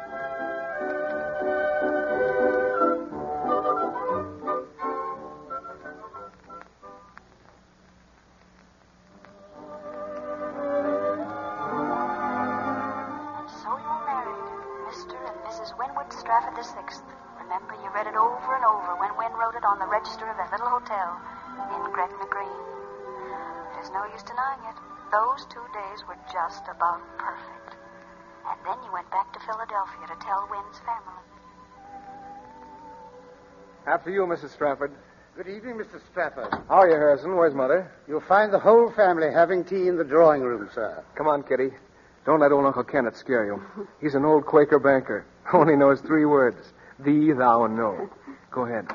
Stratford the 6th. Remember, you read it over and over when Wynne wrote it on the register of that little hotel in Gretna Green. There's no use denying it. Those 2 days were just about perfect. And then you went back to Philadelphia to tell Wynne's family. After you, Mrs. Stratford. Good evening, Mr. Stratford. How are you, Harrison? Where's Mother? You'll find the whole family having tea in the drawing room, sir. Come on, Kitty. Don't let old Uncle Kenneth scare you. He's an old Quaker banker. Only knows 3 words. Thee, thou, and no. Go ahead.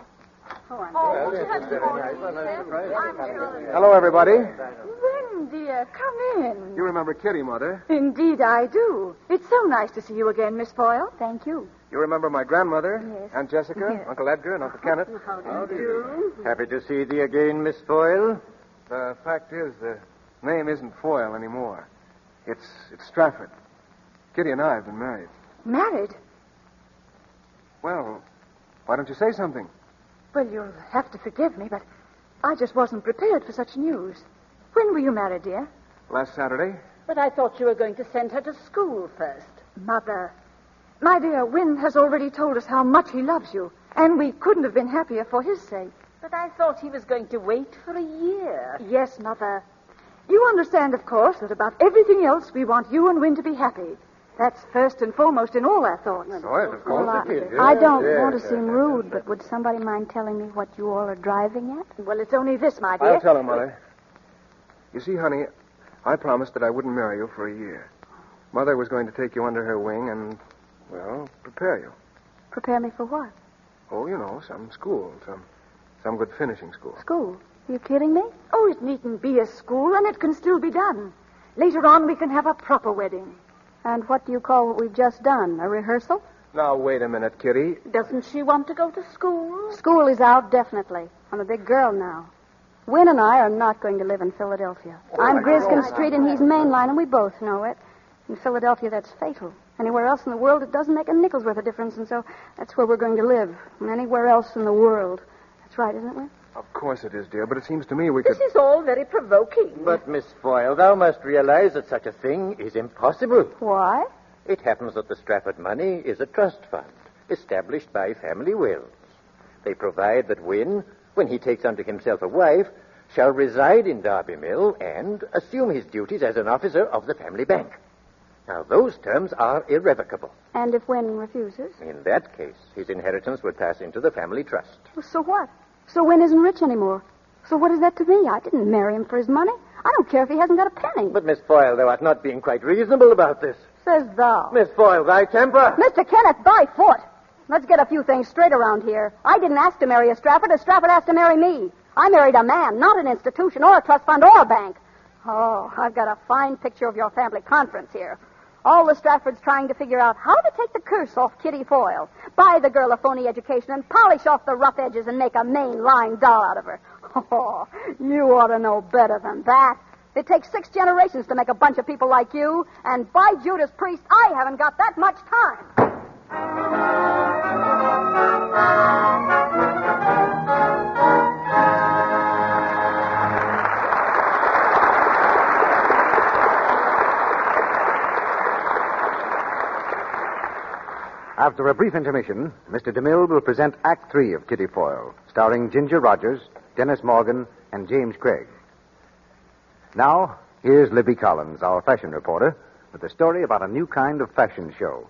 Hello, everybody. Wynne, dear, come in. You remember Kitty, Mother. Indeed, I do. It's so nice to see you again, Miss Foyle. Thank you. You remember my grandmother? Yes. Aunt Jessica, Yes. Uncle Edgar, and Uncle Kenneth. How do you do? Happy to see thee again, Miss Foyle. The fact is, the name isn't Foyle anymore. It's Stratford. Kitty and I have been married. Married? Well, why don't you say something? Well, you'll have to forgive me, but I just wasn't prepared for such news. When were you married, dear? Last Saturday. But I thought you were going to send her to school first. Mother. My dear, Wynne has already told us how much he loves you, and we couldn't have been happier for his sake. But I thought he was going to wait for a year. Yes, Mother. You understand, of course, that about everything else we want you and Wynne to be happy. That's first and foremost in all our thoughts. Oh, yes, of course. I don't want to seem rude, but would somebody mind telling me what you all are driving at? Well, it's only this, my dear. I'll tell her, Mother. You see, honey, I promised that I wouldn't marry you for a year. Mother was going to take you under her wing and, well, prepare you. Prepare me for what? Oh, you know, some school, some good finishing school. School? Are you kidding me? Oh, it needn't be a school, and it can still be done. Later on, we can have a proper wedding. And what do you call what we've just done? A rehearsal? Now, wait a minute, Kitty. Doesn't she want to go to school? School is out, definitely. I'm a big girl now. Wynne and I are not going to live in Philadelphia. I'm Griscom Street, and he's Mainline, and we both know it. In Philadelphia, that's fatal. Anywhere else in the world, it doesn't make a nickel's worth of difference, and so that's where we're going to live. And anywhere else in the world. That's right, isn't it, Wynne? Of course it is, dear, but it seems to me we could... This is all very provoking. But, Miss Foyle, thou must realize that such a thing is impossible. Why? It happens that the Stratford money is a trust fund established by family wills. They provide that Wynne, when he takes unto himself a wife, shall reside in Darby Mill and assume his duties as an officer of the family bank. Now, those terms are irrevocable. And if Wynne refuses? In that case, his inheritance would pass into the family trust. Well, so what? So Wynne isn't rich anymore. So what is that to me? I didn't marry him for his money. I don't care if he hasn't got a penny. But, Miss Foyle, thou art not being quite reasonable about this. Says thou. Miss Foyle, thy temper. Mr. Kenneth, by foot. Let's get a few things straight around here. I didn't ask to marry a Stratford. A Stratford asked to marry me. I married a man, not an institution or a trust fund or a bank. Oh, I've got a fine picture of your family conference here. All the Stratfords trying to figure out how to take the curse off Kitty Foyle, buy the girl a phony education, and polish off the rough edges and make a Maine lying doll out of her. Oh, you ought to know better than that. It takes 6 generations to make a bunch of people like you, and by Judas Priest, I haven't got that much time. After a brief intermission, Mr. DeMille will present Act 3 of Kitty Foyle, starring Ginger Rogers, Dennis Morgan, and James Craig. Now, here's Libby Collins, our fashion reporter, with a story about a new kind of fashion show.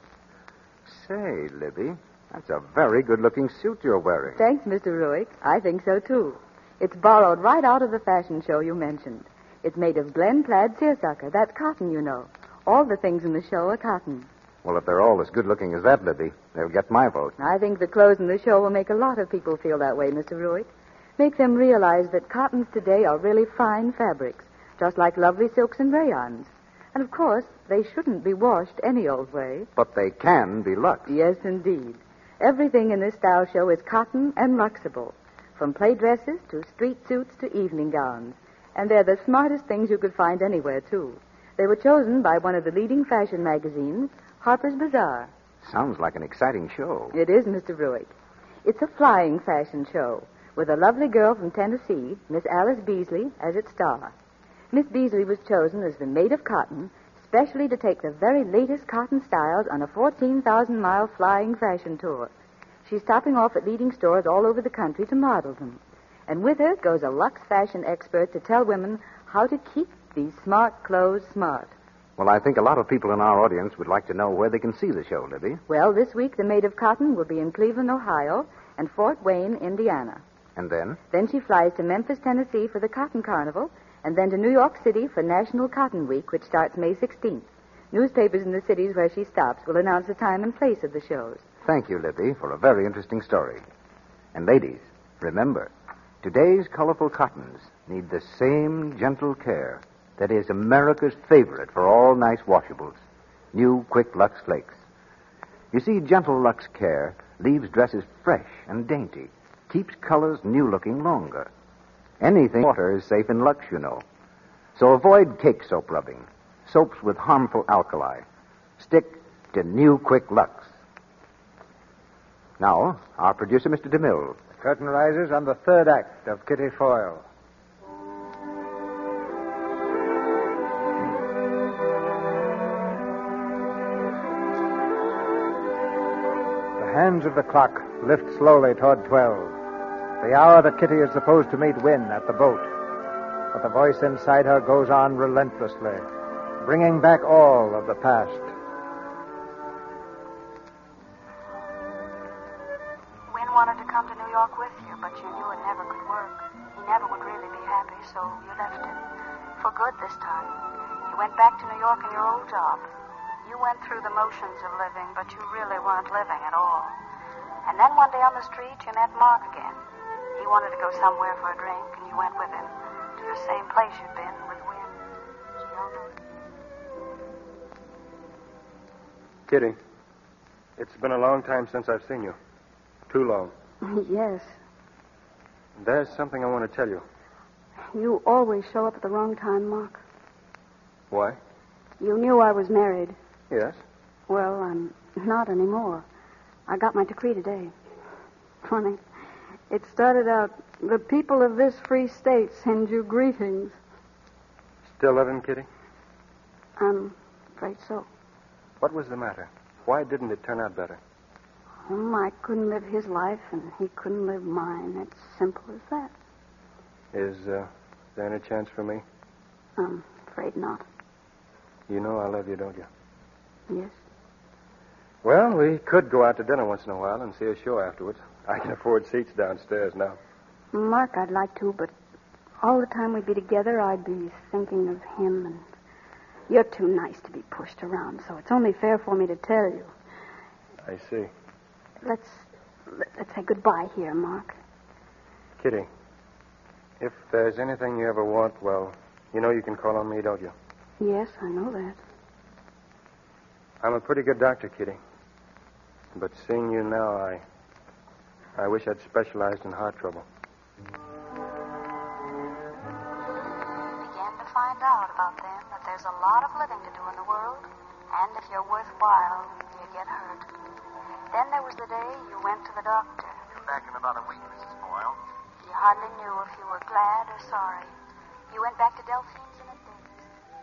Say, Libby, that's a very good-looking suit you're wearing. Thanks, Mr. Ruick. I think so, too. It's borrowed right out of the fashion show you mentioned. It's made of Glen plaid seersucker. That's cotton, you know. All the things in the show are cotton. Well, if they're all as good-looking as that, Libby, they'll get my vote. I think the clothes in the show will make a lot of people feel that way, Mr. Ruick. Make them realize that cottons today are really fine fabrics, just like lovely silks and rayons. And, of course, they shouldn't be washed any old way. But they can be luxe. Yes, indeed. Everything in this style show is cotton and luxable, from play dresses to street suits to evening gowns. And they're the smartest things you could find anywhere, too. They were chosen by one of the leading fashion magazines, Harper's Bazaar. Sounds like an exciting show. It is, Mr. Ruick. It's a flying fashion show with a lovely girl from Tennessee, Miss Alice Beasley, as its star. Miss Beasley was chosen as the maid of cotton, specially to take the very latest cotton styles on a 14,000-mile flying fashion tour. She's stopping off at leading stores all over the country to model them. And with her goes a luxe fashion expert to tell women how to keep these smart clothes smart. Well, I think a lot of people in our audience would like to know where they can see the show, Libby. Well, this week the Maid of Cotton will be in Cleveland, Ohio, and Fort Wayne, Indiana. And then? Then she flies to Memphis, Tennessee for the Cotton Carnival, and then to New York City for National Cotton Week, which starts May 16th. Newspapers in the cities where she stops will announce the time and place of the shows. Thank you, Libby, for a very interesting story. And ladies, remember, today's colorful cottons need the same gentle care that is America's favorite for all nice washables, new Quick Lux Flakes. You see, gentle Lux care leaves dresses fresh and dainty, keeps colors new-looking longer. Anything water is safe in Lux, you know. So avoid cake soap rubbing, soaps with harmful alkali. Stick to new Quick Lux. Now, our producer, Mr. DeMille. The curtain rises on the third act of Kitty Foyle. The hands of the clock lift slowly toward 12. The hour that Kitty is supposed to meet Wynne at the boat. But the voice inside her goes on relentlessly, bringing back all of the past. Wynne wanted to come to New York with you, but you knew it never could work. He never would really be happy, so you left him. For good this time. You went back to New York in your old job. You went through the motions of living, but you really weren't living at all. And then one day on the street, you met Mark again. He wanted to go somewhere for a drink, and you went with him to the same place you'd been with Wynne. Kitty, it's been a long time since I've seen you. Too long. Yes. There's something I want to tell you. You always show up at the wrong time, Mark. Why? You knew I was married. Yes? Well, I'm not anymore. I got my decree today. Funny. It started out, the people of this free state send you greetings. Still living, Kitty? I'm afraid so. What was the matter? Why didn't it turn out better? I couldn't live his life, and he couldn't live mine. It's simple as that. Is there any chance for me? I'm afraid not. You know I love you, don't you? Yes. Well, we could go out to dinner once in a while and see a show afterwards. I can afford seats downstairs now. Mark, I'd like to, but all the time we'd be together, I'd be thinking of him, and you're too nice to be pushed around, so it's only fair for me to tell you. I see. Let's say goodbye here, Mark. Kitty, if there's anything you ever want, well, you know you can call on me, don't you? Yes, I know that. I'm a pretty good doctor, Kitty. But seeing you now, I wish I'd specialized in heart trouble. Began to find out about them that there's a lot of living to do in the world, and if you're worthwhile, you get hurt. Then there was the day you went to the doctor. You're back in about a week, Mrs. Boyle. You hardly knew if you were glad or sorry. You went back to Delphine's in a daze.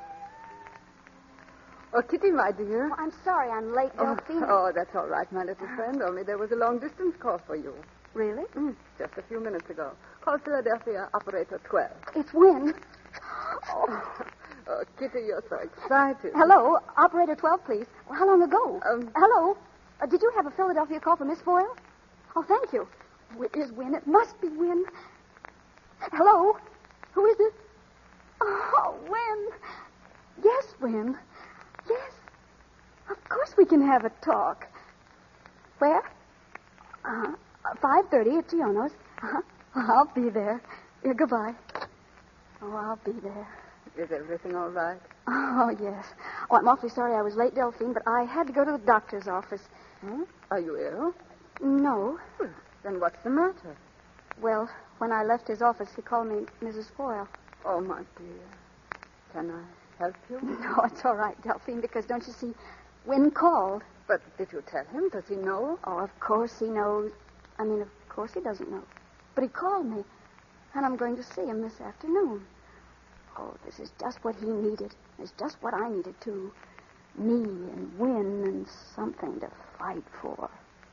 Oh, Kitty, my dear. Oh, I'm sorry I'm late, Delphine. Oh, that's all right, my little friend. Only there was a long-distance call for you. Really? Just a few minutes ago. Call Philadelphia, operator 12. It's Wynn. Oh, Kitty, you're so excited. Hello, operator 12, please. Well, how long ago? Hello? Did you have a Philadelphia call for Miss Boyle? Oh, thank you. It is Wynn. It must be Wynn. Hello? Who is it? Oh, Wynn. Yes, Wynn. Yes. Of course we can have a talk. Where? 5:30 at Giono's. I'll be there. Yeah, goodbye. Oh, I'll be there. Is everything all right? Oh, yes. Oh, I'm awfully sorry I was late, Delphine, but I had to go to the doctor's office. Are you ill? No. Then what's the matter? Well, when I left his office, he called me Mrs. Foyle. Oh, my dear. Can I help you? No, it's all right, Delphine, because don't you see, Wynn called. But did you tell him? Does he know? Oh, of course he knows. I mean, of course he doesn't know. But he called me, and I'm going to see him this afternoon. Oh, this is just what he needed. It's just what I needed, too. Me and Wynn and something to fight for.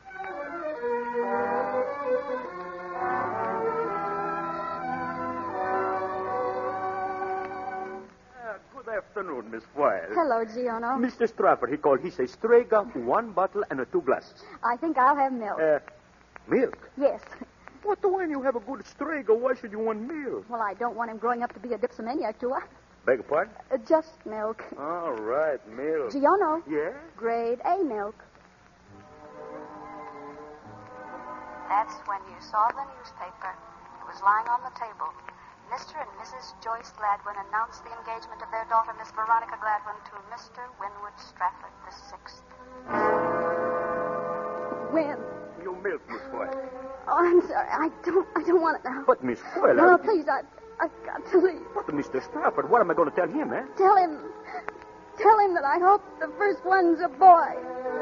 Good afternoon, Miss Boyle. Hello, Giono. Mr. Stratford, he called. He says Strega, 1 bottle and 2 glasses. I think I'll have milk. Milk? Yes. What, when you have a good Strega, why should you want milk? Well, I don't want him growing up to be a dipsomaniac, do I? Beg your pardon? Just milk. All right, milk. Giono. Yeah? Grade A milk. That's when you saw the newspaper. It was lying on the table. Mr. and Mrs. Joyce Gladwin announced the engagement of their daughter, Miss Veronica Gladwin, to Mr. Winwood Stratford the Sixth. Wynn. Your milk, Miss Boyle. Oh, I'm sorry. I don't want it now. But, Miss Boyle... No, please, I've got to leave. But, Mr. Stratford, what am I going to tell him, eh? Tell him that I hope the first one's a boy.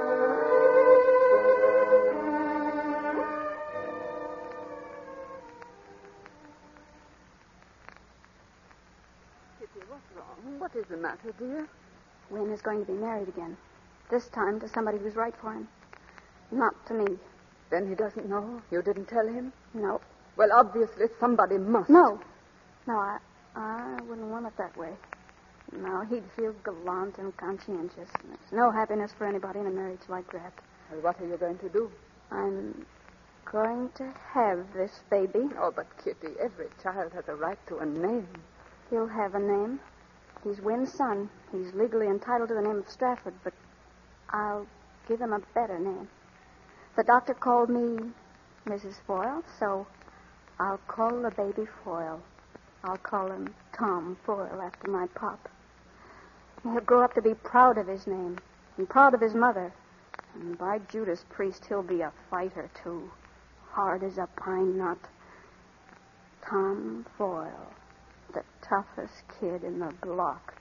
Kitty, what's wrong? What is the matter, dear? Wynn is going to be married again. This time to somebody who's right for him. Not to me. Then he doesn't know? You didn't tell him? No. Well, obviously somebody must. No, I wouldn't want it that way. No, he'd feel gallant and conscientious. There's no happiness for anybody in a marriage like that. Well, what are you going to do? I'm going to have this baby. Oh, but Kitty, every child has a right to a name. He'll have a name. He's Wynn's son. He's legally entitled to the name of Stratford, but I'll give him a better name. The doctor called me Mrs. Foyle, so I'll call the baby Foyle. I'll call him Tom Foyle after my pop. He'll grow up to be proud of his name and proud of his mother. And by Judas Priest, he'll be a fighter, too. Hard as a pine nut. Tom Foyle, the toughest kid in the block.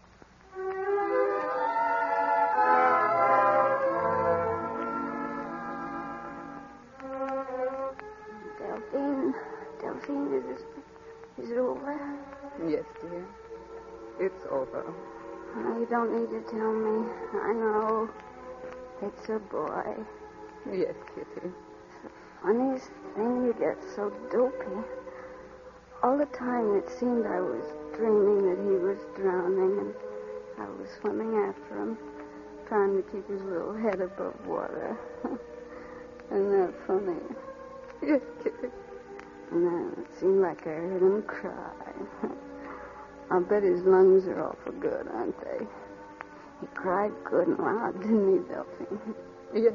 Delphine, is it over? Yes, dear. It's over. Oh, you don't need to tell me. I know. It's a boy. Yes, Kitty. It's the funniest thing. You get so dopey. All the time it seemed I was dreaming that he was drowning, and I was swimming after him, trying to keep his little head above water. Isn't that funny? Yes, Kitty. And then it seemed like I heard him cry. I'll bet his lungs are awful good, aren't they? He cried good and loud, didn't he, Delphine? Yes.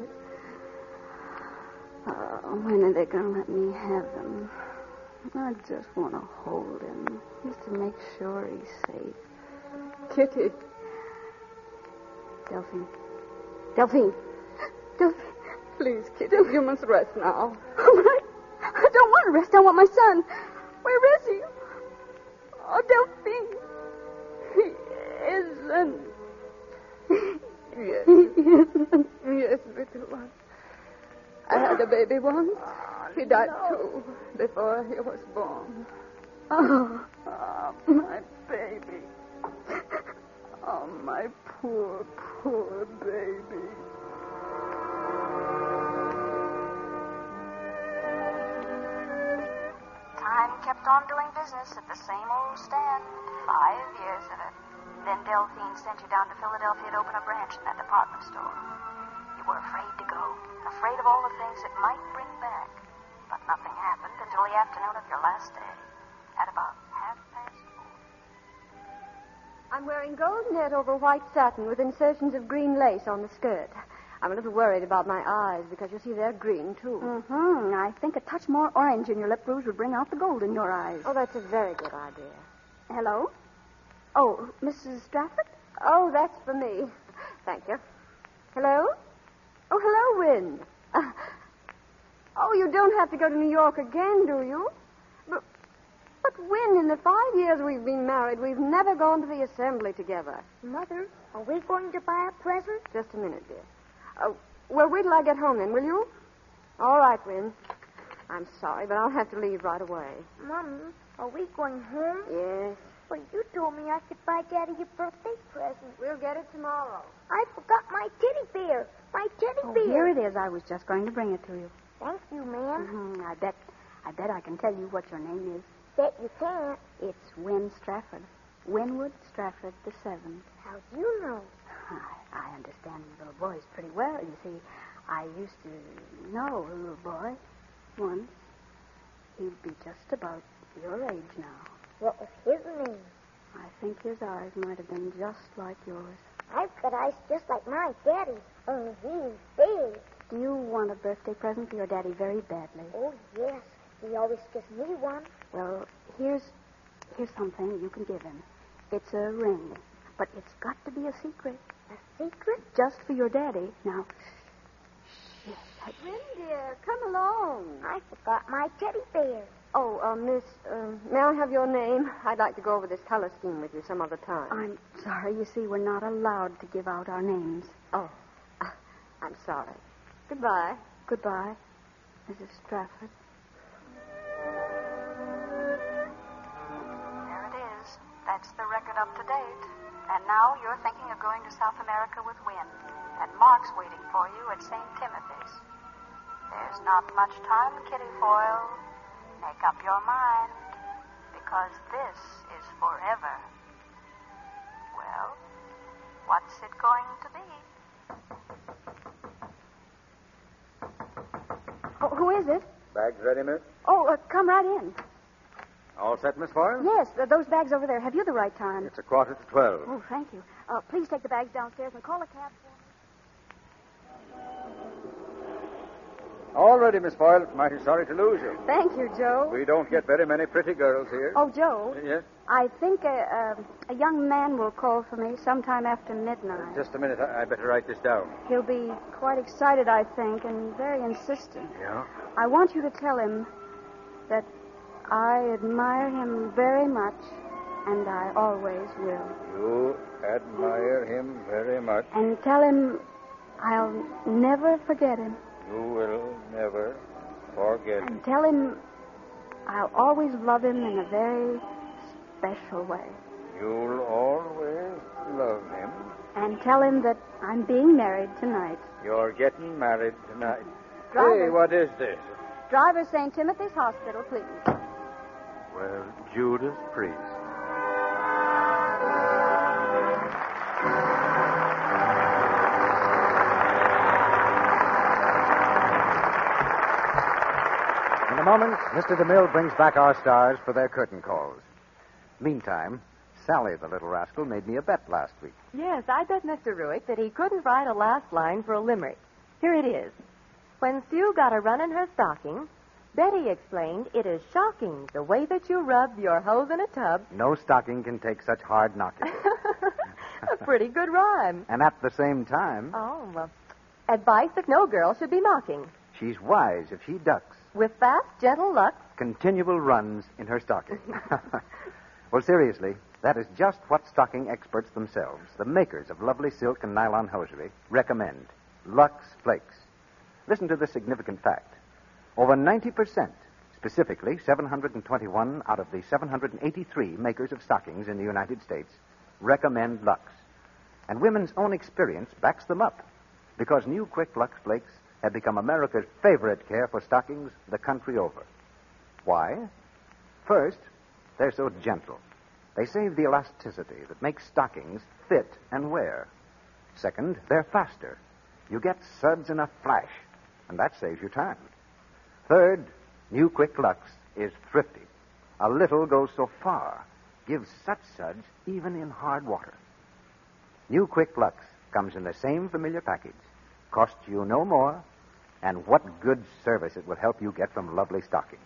Oh, when are they going to let me have them? I just want to hold him, just to make sure he's safe. Kitty. Delphine, Delphine. Please, Kitty, you must rest now. Oh, I don't want to rest. I want my son. Where is he? Oh, Delphine. He isn't. Yes, little one. I had a baby once. He died too before he was born. Oh, My baby. Oh, my poor, poor baby. Time kept on doing business at the same old stand. 5 years of it. Then Delphine sent you down to Philadelphia to open a branch in that department store. You were afraid to go, afraid of all the things it might bring back. But nothing happened until the afternoon of your last day, at about 4:30. I'm wearing gold net over white satin with insertions of green lace on the skirt. I'm a little worried about my eyes because you see they're green, too. Mm-hmm. I think a touch more orange in your lip rouge would bring out the gold in your eyes. Oh, that's a very good idea. Hello? Oh, Mrs. Stratford? Oh, that's for me. Thank you. Hello? Oh, hello, Wynne. Oh, you don't have to go to New York again, do you? But Wynne, in the 5 years we've been married, we've never gone to the assembly together. Mother, are we going to buy a present? Just a minute, dear. Well, wait till I get home then, will you? All right, Wynne. I'm sorry, but I'll have to leave right away. Mommy, are we going home? Yes. Well, you told me I could buy Daddy a birthday present. We'll get it tomorrow. I forgot my teddy bear. My teddy Oh, bear. here it is. I was just going to bring it to you. Thank you, ma'am. Mm-hmm. I bet I can tell you what your name is. Bet you can't. It's Wynne Stratford. Winwood Stratford the 7th. How do you know? I understand little boys pretty well. You see, I used to know a little boy once. He'd be just about your age now. What was his name? I think his eyes might have been just like yours. I've got eyes just like my daddy, only he's big. Do you want a birthday present for your daddy very badly? Oh, yes. He always gives me one. Well, here's something you can give him. It's a ring, but it's got to be a secret. A secret? Just for your daddy. Now, Wynne, dear, come along. I forgot my teddy bear. Oh, Miss, may I have your name? I'd like to go over this color scheme with you some other time. I'm sorry. You see, we're not allowed to give out our names. Oh, I'm sorry. Goodbye. Goodbye, Mrs. Stratford. There it is. That's the record up to date. And now you're thinking of going to South America with Wynne. And Mark's waiting for you at St. Timothy's. There's not much time, Kitty Foyle. Make up your mind, because this is forever. Well, what's it going to be? Oh, who is it? Bags ready, miss? Oh, come right in. All set, Miss Foyle? Yes, those bags over there. Have you the right time? It's 12:15. Oh, thank you. Please take the bags downstairs and call a cab for me. All ready, Miss Foyle. Mighty sorry to lose you. Thank you, Joe. We don't get very many pretty girls here. Oh, Joe. Yes? I think a young man will call for me sometime after midnight. Just a minute. I better write this down. He'll be quite excited, I think, and very insistent. Yeah? I want you to tell him that I admire him very much, and I always will. You admire him very much. And tell him I'll never forget him. You will never forget. And tell him I'll always love him in a very special way. You'll always love him. And tell him that I'm being married tonight. You're getting married tonight. Driver. Hey, what is this? Driver, St. Timothy's Hospital, please. Well, Judas Priest. In a moment, Mr. DeMille brings back our stars for their curtain calls. Meantime, Sally, the little rascal, made me a bet last week. Yes, I bet Mr. Ruick that he couldn't write a last line for a limerick. Here it is. When Sue got a run in her stocking, Betty explained it is shocking the way that you rub your hose in a tub. No stocking can take such hard knocking. A pretty good rhyme. And at the same time... Oh, well, Advice that no girl should be mocking. She's wise if she ducks. With fast, gentle luck. Continual runs in her stocking. Well, seriously, that is just what stocking experts themselves, the makers of lovely silk and nylon hosiery, recommend. Lux Flakes. Listen to this significant fact. Over 90%, specifically 721 out of the 783 makers of stockings in the United States, recommend Lux. And women's own experience backs them up, because new Quick Lux Flakes have become America's favorite care for stockings the country over. Why? First, they're so gentle. They save the elasticity that makes stockings fit and wear. Second, they're faster. You get suds in a flash, and that saves you time. Third, new Quick Lux is thrifty. A little goes so far, gives such suds even in hard water. New Quick Lux comes in the same familiar package, costs you no more, and what good service it will help you get from lovely stockings.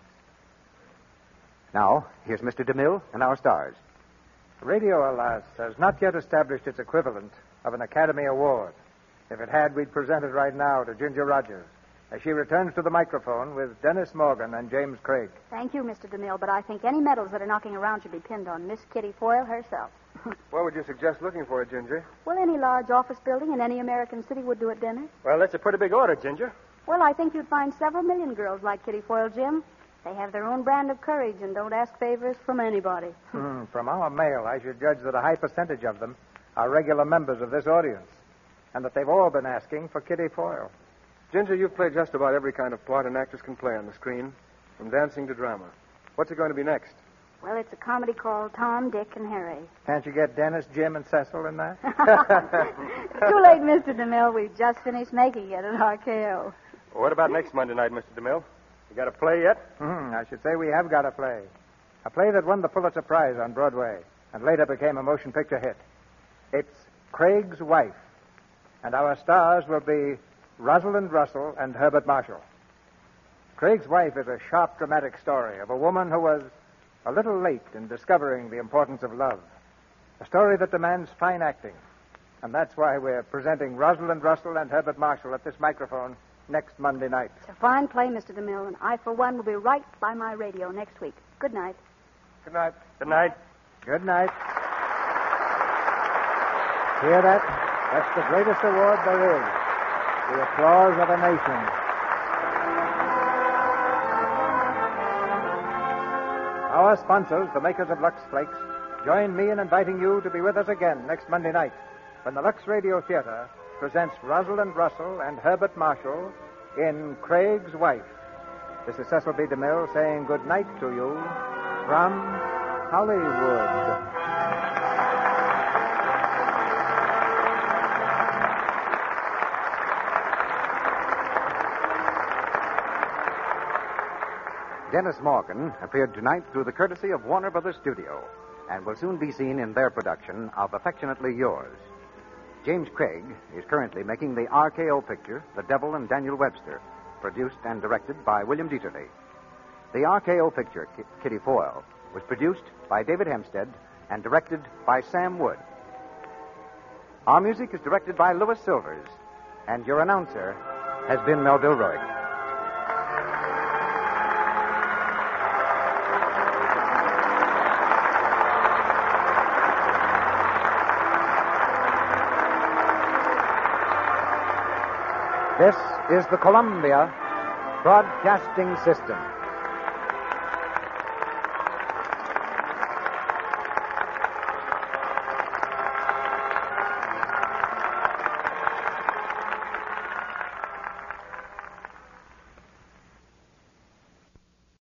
Now, here's Mr. DeMille and our stars. Radio, alas, has not yet established its equivalent of an Academy Award. If it had, we'd present it right now to Ginger Rogers as she returns to the microphone with Dennis Morgan and James Craig. Thank you, Mr. DeMille, but I think any medals that are knocking around should be pinned on Miss Kitty Foyle herself. Where would you suggest looking for it, Ginger? Well, any large office building in any American city would do it, Dennis. Well, that's a pretty big order, Ginger. Well, I think you'd find several million girls like Kitty Foyle, Jim. They have their own brand of courage and don't ask favors from anybody. From our mail, I should judge that a high percentage of them are regular members of this audience, and that they've all been asking for Kitty Foyle. Ginger, you've played just about every kind of part an actress can play on the screen, from dancing to drama. What's it going to be next? Well, it's a comedy called Tom, Dick, and Harry. Can't you get Dennis, Jim, and Cecil in that? Too late, Mr. DeMille. We've just finished making it at RKO. Well, what about next Monday night, Mr. DeMille? You got a play yet? I should say we have got a play. A play that won the Pulitzer Prize on Broadway and later became a motion picture hit. It's Craig's Wife. And our stars will be Rosalind Russell and Herbert Marshall. Craig's Wife is a sharp, dramatic story of a woman who was a little late in discovering the importance of love. A story that demands fine acting. And that's why we're presenting Rosalind Russell and Herbert Marshall at this microphone next Monday night. It's a fine play, Mr. DeMille, and I, for one, will be right by my radio next week. Good night. Good night. Good night. Good night. Hear that? That's the greatest award there is. The applause of a nation. Our sponsors, the makers of Lux Flakes, join me in inviting you to be with us again next Monday night when the Lux Radio Theater presents Rosalind Russell and Herbert Marshall in Craig's Wife. This is Cecil B. DeMille saying good night to you from Hollywood. Dennis Morgan appeared tonight through the courtesy of Warner Brothers Studio and will soon be seen in their production of Affectionately Yours. James Craig is currently making the RKO picture, The Devil and Daniel Webster, produced and directed by William Dieterle. The RKO picture, Kitty Foyle, was produced by David Hempstead and directed by Sam Wood. Our music is directed by Louis Silvers, and your announcer has been Melville Roig. This is the Columbia Broadcasting System.